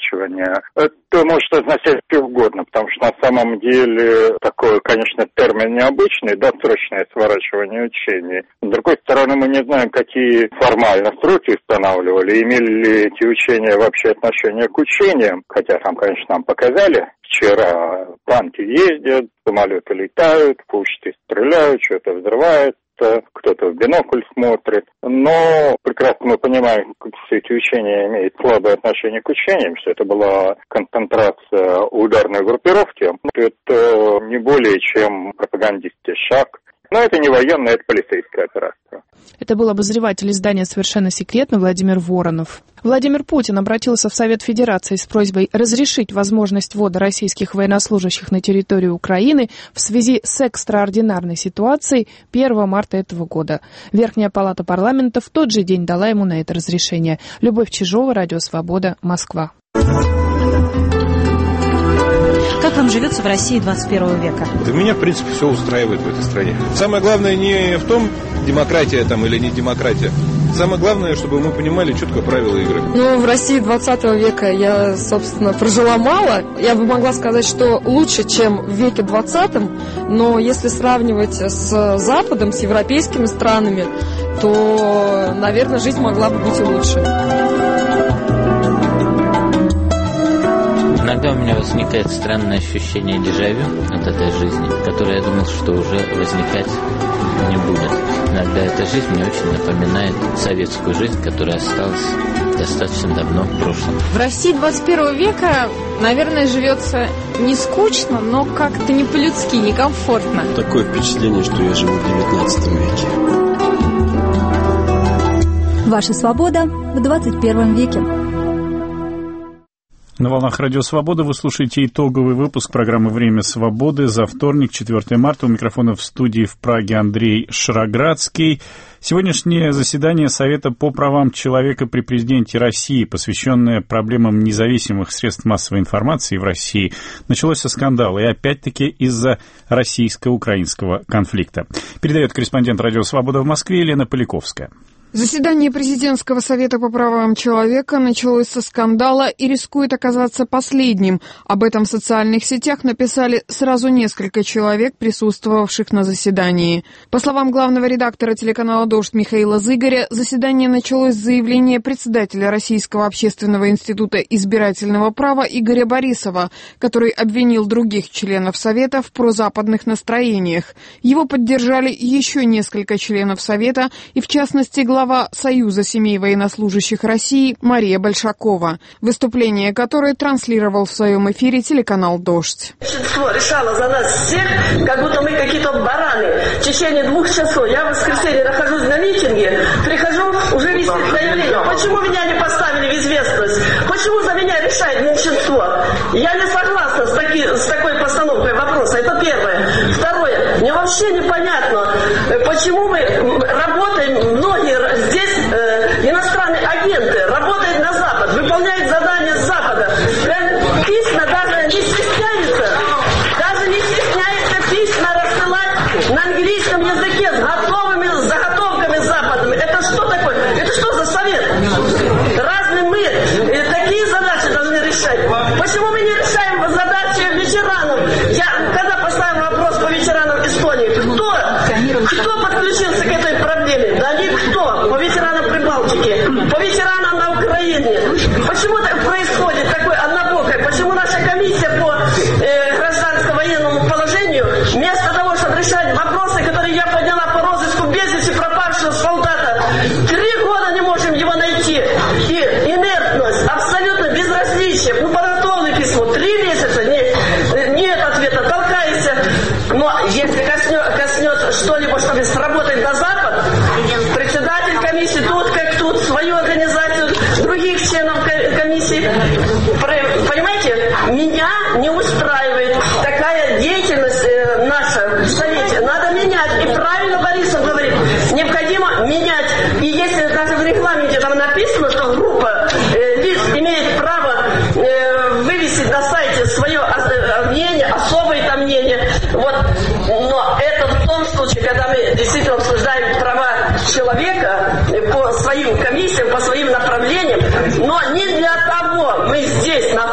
сворачивания. Это может означать что угодно, потому что на самом деле такой, конечно, термин необычный, досрочное сворачивание учений. С другой стороны, мы не знаем, какие формально сроки устанавливали, имели ли эти учения вообще отношение к учениям, хотя там, конечно, нам показали. Вчера танки ездят, самолеты летают, пушки стреляют, что-то взрывается, кто-то в бинокль смотрит. Но прекрасно мы понимаем, что эти учения имеют слабое отношение к учениям, что это была концентрация ударной группировки. Это не более чем пропагандистский шаг. Но это не военная, это полицейская операция. Это был обозреватель издания «Совершенно секретно» Владимир Воронов. Владимир Путин обратился в Совет Федерации с просьбой разрешить возможность ввода российских военнослужащих на территорию Украины в связи с экстраординарной ситуацией первого марта этого года. Верхняя палата парламента в тот же день дала ему на это разрешение. Любовь Чижова, Радио Свобода, Москва. Как вам живется в России двадцать первого века? Да меня, в принципе, все устраивает в этой стране. Самое главное не в том, демократия там или не демократия. Самое главное, чтобы мы понимали четко правила игры. Ну, в России двадцатого века я, собственно, прожила мало. Я бы могла сказать, что лучше, чем в веке двадцатом. Но если сравнивать с Западом, с европейскими странами, то, наверное, жизнь могла бы быть и лучше. Иногда у меня возникает странное ощущение дежавю от этой жизни, которое я думал, что уже возникать не будет. Иногда эта жизнь мне очень напоминает советскую жизнь, которая осталась достаточно давно в прошлом. В России двадцать первого века, наверное, живется не скучно, но как-то не по-людски, некомфортно. Такое впечатление, что я живу в девятнадцатом веке. Ваша свобода в двадцать первом веке. На волнах Радио Свобода вы слушаете итоговый выпуск программы «Время свободы» за вторник, четвёртого марта. У микрофона в студии в Праге Андрей Шароградский. Сегодняшнее заседание Совета по правам человека при президенте России, посвященное проблемам независимых средств массовой информации в России, началось со скандала, и опять-таки из-за российско-украинского конфликта. Передает корреспондент Радио Свобода в Москве Елена Поляковская. Заседание Президентского совета по правам человека началось со скандала и рискует оказаться последним. Об этом в социальных сетях написали сразу несколько человек, присутствовавших на заседании. По словам главного редактора телеканала «Дождь» Михаила Зыгоря, заседание началось с заявления председателя Российского общественного института избирательного права Игоря Борисова, который обвинил других членов Совета в прозападных настроениях. Его поддержали еще несколько членов Совета, и в частности глава Глава Союза семей военнослужащих России Мария Большакова, выступление которой транслировал в своем эфире телеканал «Дождь». Большинство решало за нас всех, как будто мы какие-то бараны. В течение двух часов я в воскресенье нахожусь на митинге, прихожу, уже висит заявление. Почему меня не поставили в известность? Почему за меня решает меньшинство? Я не согласна с, таки, с такой постановкой вопроса. Это первое. Второе. Мне вообще непонятно, почему мы работаем, многие здесь э, иностранные агенты работают на Запад, выполняют задания с Запада. Письма даже не стесняются, даже не стесняются письма рассылать на английском языке с готовыми заготовками западными. Это что такое? Это что за совет? Разве мы э, такие задачи должны решать? Почему мы не решаем задачи ветеранов? Я когда поставил вопрос по ветеранам Эстонии, кто, кто подключился к этой проблеме? Да никто. По ветеранам Прибалтики, по ветеранам на Украине. Почему так происходит такое однобокое? Почему наша комиссия по э, гражданско-военному положению, вместо того, чтобы решать вопросы, которые я подняла по розыску без вести пропавшего солдата, три года не можем его найти. И инертность, абсолютно безразличие, публикованное письмо, три месяца, нет, нет ответа, толкайся. Но если коснется, коснется что-либо, чтобы сработать на Запад, председатель комиссии тут, как тут, свою организацию, других членов комиссии. Понимаете, меня не устраивает такая деятельность наша в Совете. Надо менять. И правильно Борисов говорит, необходимо менять. И если даже в регламенте там написано, что группа э, лиц имеет право э, вывесить на сайте свое мнение, особое там мнение, вот, но это в том случае, когда мы действительно обсуждаем права человека по своим комиссиям, по своим направлениям, но не для того мы здесь, на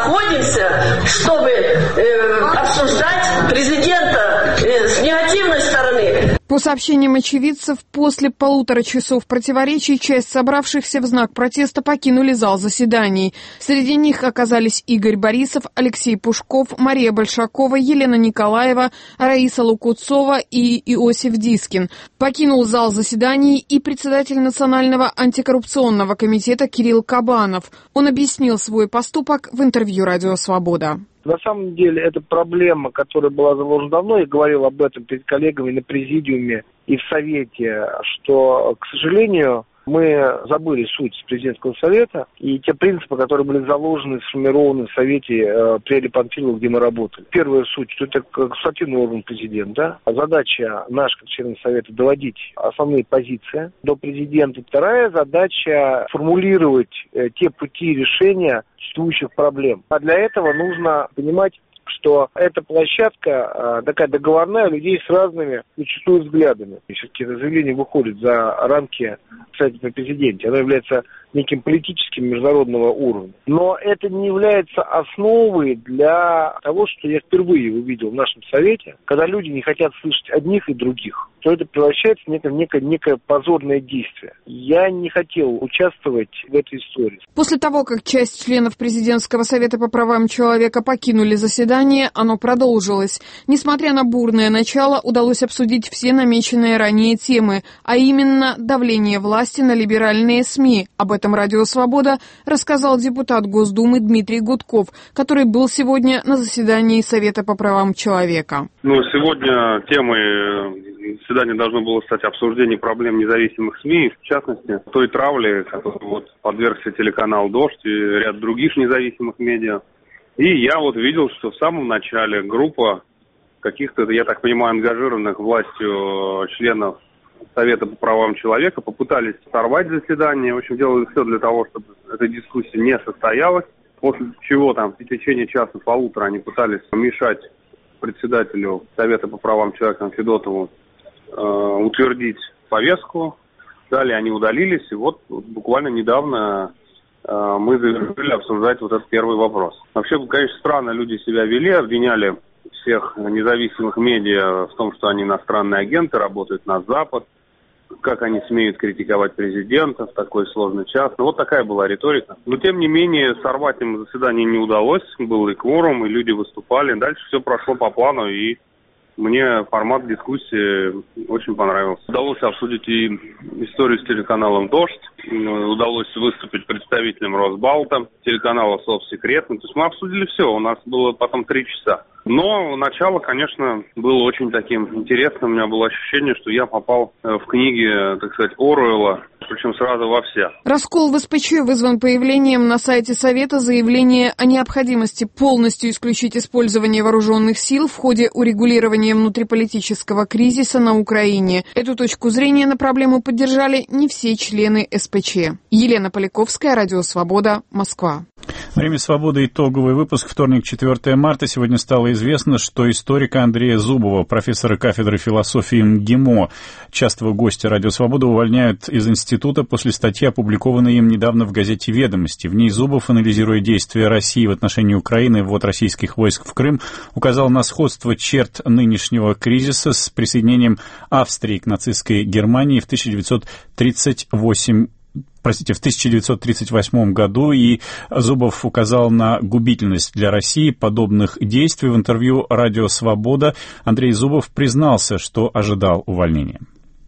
По сообщениям очевидцев, после полутора часов противоречий часть собравшихся в знак протеста покинули зал заседаний. Среди них оказались Игорь Борисов, Алексей Пушков, Мария Большакова, Елена Николаева, Раиса Лукуцова и Иосиф Дискин. Покинул зал заседаний и председатель Национального антикоррупционного комитета Кирилл Кабанов. Он объяснил свой поступок в интервью «Радио Свобода». На самом деле, это проблема, которая была заложена давно. Я говорил об этом перед коллегами на президиуме и в Совете, что, к сожалению, мы забыли суть президентского совета и те принципы, которые были заложены, сформированы в Совете э, при Оле Панфиловой, где мы работали. Первая суть, что это консультативный орган президента. Задача наша, как членов Совета, доводить основные позиции до президента. Вторая задача формулировать э, те пути решения существующих проблем. А для этого нужно понимать, что эта площадка такая договорная людей с разными зачастую взглядами. Все-таки это заявление выходит за рамки кстати, при президенте. Оно является неким политическим международного уровня. Но это не является основой для того, что я впервые увидел в нашем Совете, когда люди не хотят слышать одних и других, то это превращается в некое, некое, некое позорное действие. Я не хотел участвовать в этой истории. После того, как часть членов Президентского совета по правам человека покинули заседание, оно продолжилось. Несмотря на бурное начало, удалось обсудить все намеченные ранее темы, а именно давление власти на либеральные СМИ. Об этом «Радио Свобода» рассказал депутат Госдумы Дмитрий Гудков, который был сегодня на заседании Совета по правам человека. Ну, сегодня темой заседания должно было стать обсуждение проблем независимых СМИ, в частности, той травли, которой вот подвергся телеканал «Дождь» и ряд других независимых медиа. И я вот видел, что в самом начале группа каких-то, я так понимаю, ангажированных властью членов Совета по правам человека попытались сорвать заседание. В общем, делали все для того, чтобы эта дискуссия не состоялась. После чего там в течение часа-полутора они пытались мешать председателю Совета по правам человека Федотову э, утвердить повестку. Далее они удалились. И вот буквально недавно э, мы завершили обсуждать вот этот первый вопрос. Вообще, конечно, странно люди себя вели, обвиняли всех независимых медиа в том, что они иностранные агенты, работают на Запад, как они смеют критиковать президента в такой сложный час. Ну, вот такая была риторика. Но, тем не менее, сорвать им заседание не удалось. Был и кворум, и люди выступали. Дальше все прошло по плану, и мне формат дискуссии очень понравился. Удалось обсудить и историю с телеканалом «Дождь». Удалось выступить представителем Росбалта, телеканала «Совсекретно». То есть мы обсудили все. У нас было потом три часа. Но начало, конечно, было очень таким интересным. У меня было ощущение, что я попал в книги, так сказать, Оруэлла, причем сразу во все. Раскол в СПЧ вызван появлением на сайте Совета заявления о необходимости полностью исключить использование вооруженных сил в ходе урегулирования внутриполитического кризиса на Украине. Эту точку зрения на проблему поддержали не все члены СПЧ. Елена Поляковская, Радио Свобода, Москва. Время свободы. Итоговый выпуск. Вторник, четвёртое марта. Сегодня стало известно, что историка Андрея Зубова, профессора кафедры философии МГИМО, частого гостя Радио Свобода, увольняют из института после статьи, опубликованной им недавно в газете «Ведомости». В ней Зубов, анализируя действия России в отношении Украины и ввод российских войск в Крым, указал на сходство черт нынешнего кризиса с присоединением Австрии к нацистской Германии в тысяча девятьсот тридцать восьмом Простите, в тысяча девятьсот тридцать восьмом году, и Зубов указал на губительность для России подобных действий. В интервью «Радио Свобода» Андрей Зубов признался, что ожидал увольнения.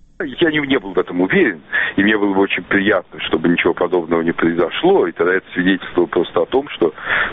Я не, не был в этом уверен, и мне было бы очень приятно, чтобы ничего подобного не произошло, и тогда это свидетельствовало просто о том, что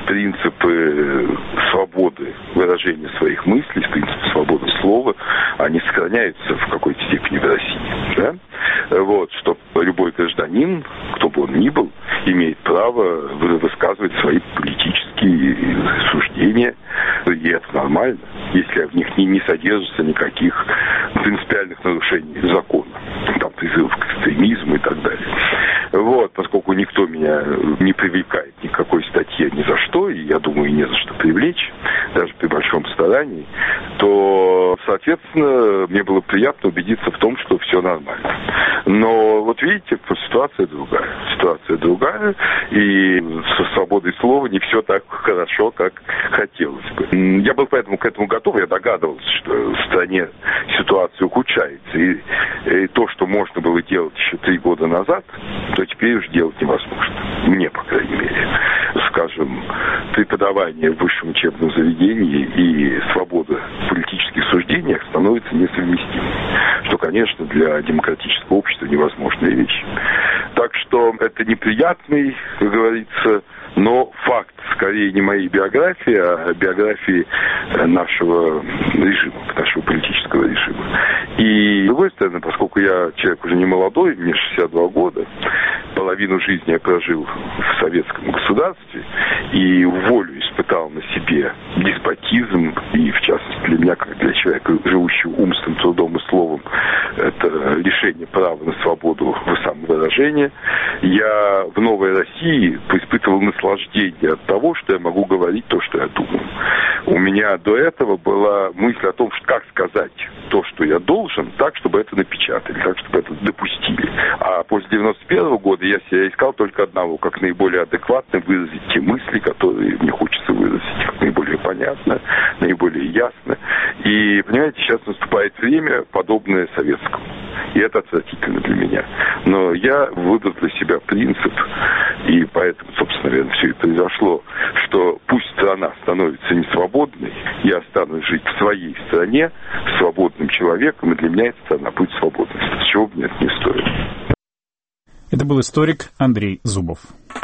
принципы свободы выражения своих мыслей, принципы свободы слова, они сохраняются в какой-то степени в России, да? Вот, что любой гражданин, кто бы он ни был, имеет право высказывать свои политические суждения, и это нормально, если в них не, не содержится никаких принципиальных нарушений закона, там призывов к экстремизму и так далее. Вот, поскольку никто меня не привлекает ни к какой статье ни за что, и я думаю, не за что привлечь, даже при большом старании, то, соответственно, естественно, мне было приятно убедиться в том, что все нормально. Но вот видите, ситуация другая. Ситуация другая, и со свободой слова не все так хорошо, как хотелось бы. Я был поэтому к этому готов, я догадывался, что в стране ситуация ухудшается. И, и то, что можно было делать еще три года назад, то теперь уже делать невозможно. Мне, по крайней мере. Скажем, преподавание в высшем учебном заведении и свобода в политических суждениях становится несовместимой. Что, конечно, для демократического общества невозможная вещь. Так что это неприятный, как говорится, но факт, скорее, не моей биографии, а биографии нашего режима, нашего политического режима. И, с другой стороны, поскольку я человек уже не молодой, мне шестьдесят два года, половину жизни я прожил в советском государстве и волю испытал на себе деспотизм, и, в частности, для меня, как для человека, живущего умственным трудом и словом, это лишение права на свободу самовыражения, я в новой России испытывал наслаждение от того, что я могу говорить то, что я думаю. У меня до этого была мысль о том, что как сказать то, что я должен, так, чтобы это напечатали, так, чтобы это допустили. А после девяносто первого года я себя искал только одного, как наиболее адекватно выразить те мысли, которые мне хочется выразить, как наиболее понятно, наиболее ясно. И, понимаете, сейчас наступает время, подобное советскому. И это отвратительно для меня. Но я выбрал для себя принцип, и поэтому, собственно, наверное, все это произошло, что пусть страна становится несвободной, я останусь жить в своей стране, свободным человеком, и для меня эта страна будет свободной. С чего бы мне это не стоит. Это был историк Андрей Зубов.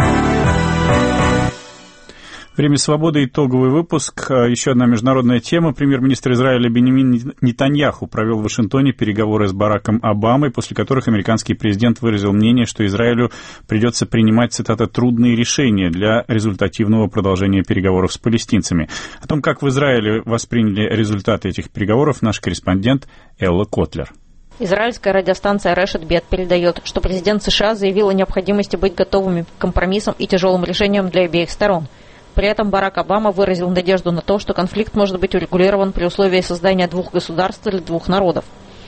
Время свободы. Итоговый выпуск. Еще одна международная тема. Премьер-министр Израиля Биньямин Нетаньяху провел в Вашингтоне переговоры с Бараком Обамой, после которых американский президент выразил мнение, что Израилю придется принимать, цитата, «трудные решения» для результативного продолжения переговоров с палестинцами. О том, как в Израиле восприняли результаты этих переговоров, наш корреспондент Элла Котлер. Израильская радиостанция Решет Бет передает, что президент США заявил о необходимости быть готовыми к компромиссам и тяжелым решениям для обеих сторон. При этом Барак Обама выразил надежду на то, что конфликт может быть урегулирован при условии создания двух государств или двух народов.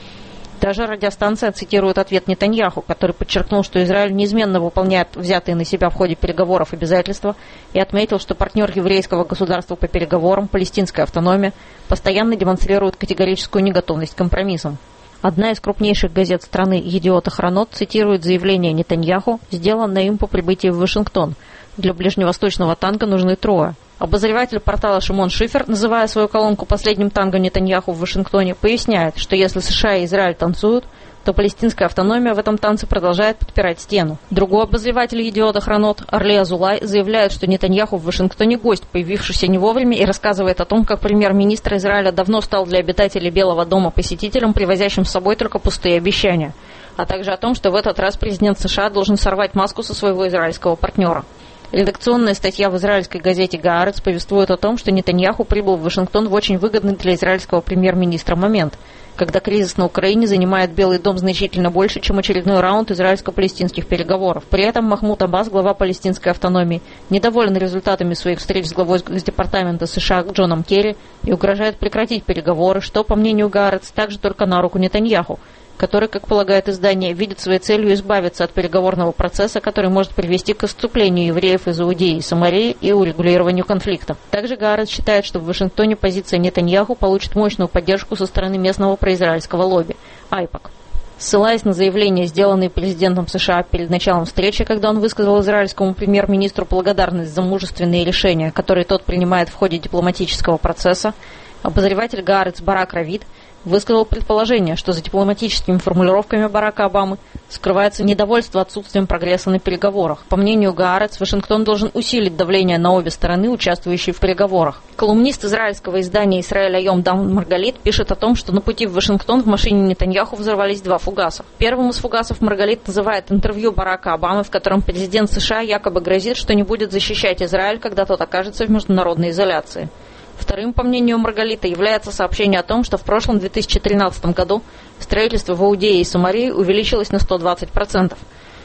Даже радиостанция цитирует ответ Нетаньяху, который подчеркнул, что Израиль неизменно выполняет взятые на себя в ходе переговоров обязательства, и отметил, что партнер еврейского государства по переговорам, палестинская автономия, постоянно демонстрирует категорическую неготовность к компромиссам. Одна из крупнейших газет страны «Едиот Ахронот» цитирует заявление Нетаньяху, сделанное им по прибытии в Вашингтон. Для ближневосточного танка нужны трое. Обозреватель портала Шимон Шифер, называя свою колонку последним тангом Нетаньяху в Вашингтоне, поясняет, что если США и Израиль танцуют, то палестинская автономия в этом танце продолжает подпирать стену. Другой обозреватель «Едиот Ахронот» Орли Азулай заявляет, что Нетаньяху в Вашингтоне гость, появившийся не вовремя, и рассказывает о том, как премьер-министр Израиля давно стал для обитателей Белого дома посетителем, привозящим с собой только пустые обещания, а также о том, что в этот раз президент США должен сорвать маску со своего израильского партнера. Редакционная статья в израильской газете «Гаарец» повествует о том, что Нетаньяху прибыл в Вашингтон в очень выгодный для израильского премьер-министра момент, когда кризис на Украине занимает Белый дом значительно больше, чем очередной раунд израильско-палестинских переговоров. При этом Махмуд Аббас, глава палестинской автономии, недоволен результатами своих встреч с главой Госдепартамента США Джоном Керри и угрожает прекратить переговоры, что, по мнению Гаарец, также только на руку Нетаньяху, который, как полагает издание, видит своей целью избавиться от переговорного процесса, который может привести к отступлению евреев из Иудеи и Самарии и урегулированию конфликта. Также Гаарец считает, что в Вашингтоне позиция Нетаньяху получит мощную поддержку со стороны местного произраильского лобби – айпак. Ссылаясь на заявления, сделанные президентом США перед началом встречи, когда он высказал израильскому премьер-министру благодарность за мужественные решения, которые тот принимает в ходе дипломатического процесса, обозреватель Гаарец Барак Равид высказал предположение, что за дипломатическими формулировками Барака Обамы скрывается недовольство отсутствием прогресса на переговорах. По мнению Гаарец, Вашингтон должен усилить давление на обе стороны, участвующие в переговорах. Колумнист израильского издания «Исраэль Айом» Дан Маргалит пишет о том, что на пути в Вашингтон в машине Нетаньяху взорвались два фугаса. Первым из фугасов Маргалит называет интервью Барака Обамы, в котором президент США якобы грозит, что не будет защищать Израиль, когда тот окажется в международной изоляции. Вторым, по мнению Маргалита, является сообщение о том, что в прошлом две тысячи тринадцатом году строительство в Иудее и Самарии увеличилось на сто двадцать процентов.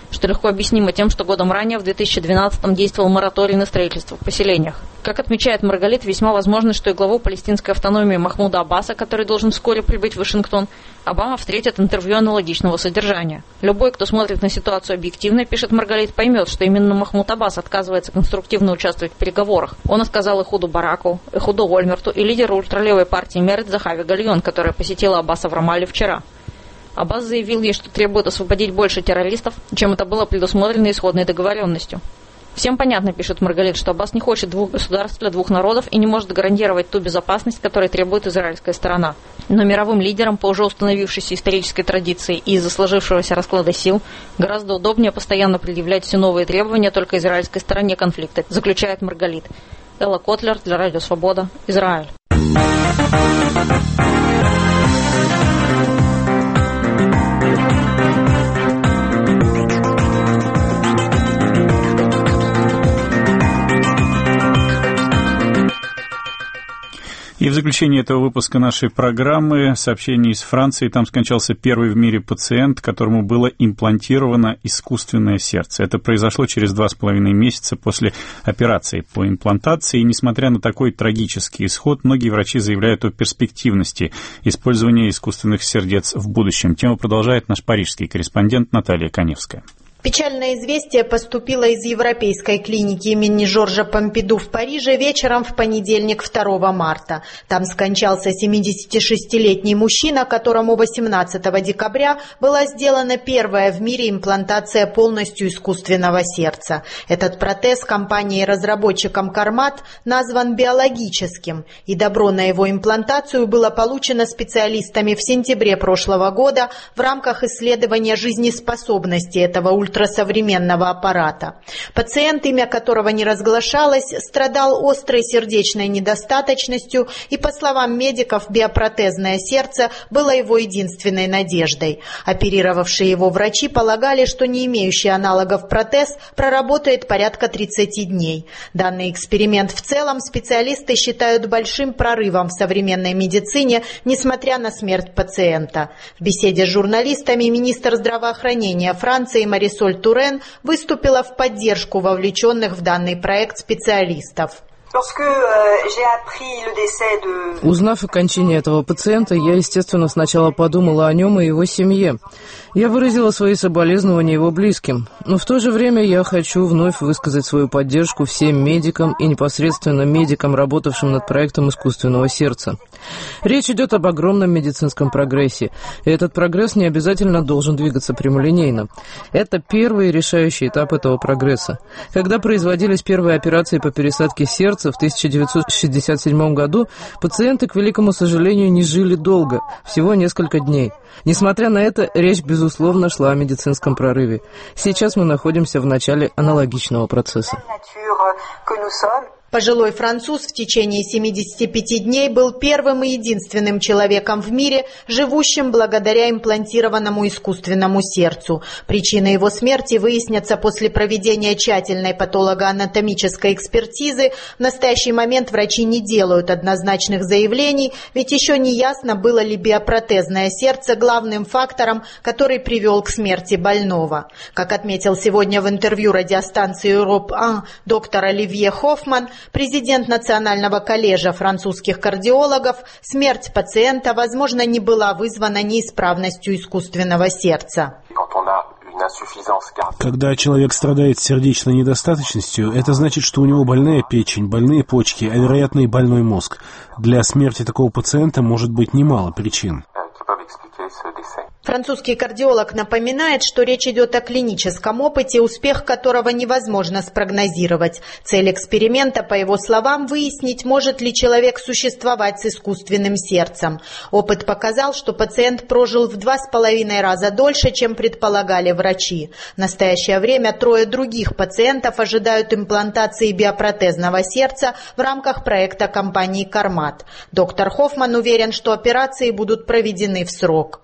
что легко объяснимо тем, что годом ранее, в две тысячи двенадцатом, действовал мораторий на строительство в поселениях. Как отмечает Маргалит, весьма возможно, что и главу палестинской автономии Махмуда Аббаса, который должен вскоре прибыть в Вашингтон, Обама встретит интервью аналогичного содержания. Любой, кто смотрит на ситуацию объективно, пишет Маргалит, поймет, что именно Махмуд Аббас отказывается конструктивно участвовать в переговорах. Он отказал Эхуду Бараку, Эхуду Ольмерту и лидеру ультралевой партии Мерет Захави Гальон, которая посетила Аббаса в Рамалле вчера. Аббас заявил ей, что требует освободить больше террористов, чем это было предусмотрено исходной договоренностью. Всем понятно, пишет Маргалит, что Аббас не хочет двух государств для двух народов и не может гарантировать ту безопасность, которую требует израильская сторона. Но мировым лидерам по уже установившейся исторической традиции и из-за сложившегося расклада сил гораздо удобнее постоянно предъявлять все новые требования только израильской стороне конфликта, заключает Маргалит. Элла Котлер для Радио Свобода, Израиль. И в заключение этого выпуска нашей программы сообщение из Франции. Там скончался первый в мире пациент, которому было имплантировано искусственное сердце. Это произошло через два с половиной месяца после операции по имплантации. И несмотря на такой трагический исход, многие врачи заявляют о перспективности использования искусственных сердец в будущем. Тему продолжает наш парижский корреспондент Наталья Коневская. Печальное известие поступило из Европейской клиники имени Жоржа Помпиду в Париже вечером в понедельник, второго марта. Там скончался семидесятишестилетний мужчина, которому восемнадцатого декабря была сделана первая в мире имплантация полностью искусственного сердца. Этот протез компанией-разработчиком Кармат назван биологическим, и добро на его имплантацию было получено специалистами в сентябре прошлого года в рамках исследования жизнеспособности этого ультра ультрасовременного аппарата. Пациент, имя которого не разглашалось, страдал острой сердечной недостаточностью, и, по словам медиков, биопротезное сердце было его единственной надеждой. Оперировавшие его врачи полагали, что не имеющий аналогов протез проработает порядка тридцати дней. Данный эксперимент в целом специалисты считают большим прорывом в современной медицине, несмотря на смерть пациента. В беседе с журналистами министр здравоохранения Франции Марисоль Турен выступила в поддержку вовлеченных в данный проект специалистов. Узнав о кончине этого пациента, я, естественно, сначала подумала о нем и его семье. Я выразила свои соболезнования его близким, но в то же время я хочу вновь высказать свою поддержку всем медикам и непосредственно медикам, работавшим над проектом искусственного сердца. Речь идет об огромном медицинском прогрессе, и этот прогресс не обязательно должен двигаться прямолинейно. Это первый решающий этап этого прогресса. Когда производились первые операции по пересадке сердца в тысяча девятьсот шестьдесят седьмом году, пациенты, к великому сожалению, не жили долго, всего несколько дней. Несмотря на это, речь, безусловно, шла о медицинском прорыве. Сейчас мы находимся в начале аналогичного процесса. Пожилой француз в течение семидесяти пяти дней был первым и единственным человеком в мире, живущим благодаря имплантированному искусственному сердцу. Причины его смерти выяснятся после проведения тщательной патологоанатомической экспертизы. В настоящий момент врачи не делают однозначных заявлений, ведь еще не ясно, было ли биопротезное сердце главным фактором, который привел к смерти больного. Как отметил сегодня в интервью радиостанции Europe один доктор Оливье Хоффман, президент Национального коллежа французских кардиологов, смерть пациента, возможно, не была вызвана неисправностью искусственного сердца. Когда человек страдает сердечной недостаточностью, это значит, что у него больная печень, больные почки, а вероятно и больной мозг. Для смерти такого пациента может быть немало причин. Французский кардиолог напоминает, что речь идет о клиническом опыте, успех которого невозможно спрогнозировать. Цель эксперимента, по его словам, выяснить, может ли человек существовать с искусственным сердцем. Опыт показал, что пациент прожил в два с половиной раза дольше, чем предполагали врачи. В настоящее время трое других пациентов ожидают имплантации биопротезного сердца в рамках проекта компании «Кармат». Доктор Хоффман уверен, что операции будут проведены в срок.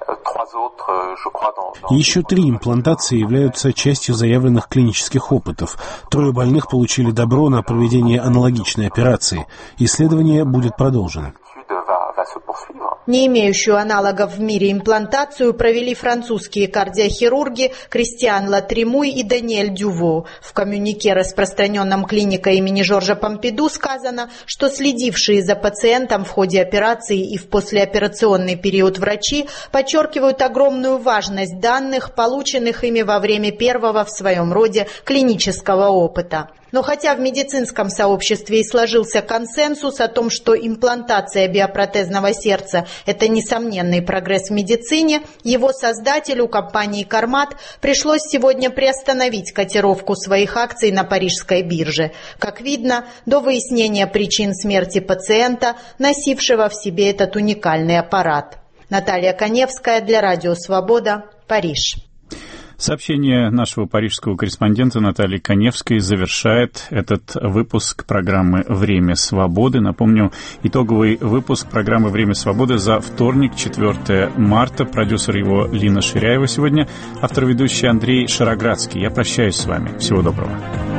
Еще три имплантации являются частью заявленных клинических опытов. Трое больных получили добро на проведение аналогичной операции. Исследование будет продолжено. Не имеющую аналогов в мире имплантацию провели французские кардиохирурги Кристиан Латремуй и Даниэль Дюво. В коммюнике, распространенном клиникой имени Жоржа Помпиду, сказано, что следившие за пациентом в ходе операции и в послеоперационный период врачи подчеркивают огромную важность данных, полученных ими во время первого в своем роде клинического опыта. Но хотя в медицинском сообществе и сложился консенсус о том, что имплантация биопротезного сердца – это несомненный прогресс в медицине, его создателю, компании «Кармат», пришлось сегодня приостановить котировку своих акций на парижской бирже. Как видно, до выяснения причин смерти пациента, носившего в себе этот уникальный аппарат. Наталья Коневская для Радио Свобода, Париж. Сообщение нашего парижского корреспондента Натальи Коневской завершает этот выпуск программы «Время свободы». Напомню, итоговый выпуск программы «Время свободы» за вторник, четвёртое марта. Продюсер его Лина Ширяева сегодня, автор-ведущий Андрей Шароградский. Я прощаюсь с вами. Всего доброго.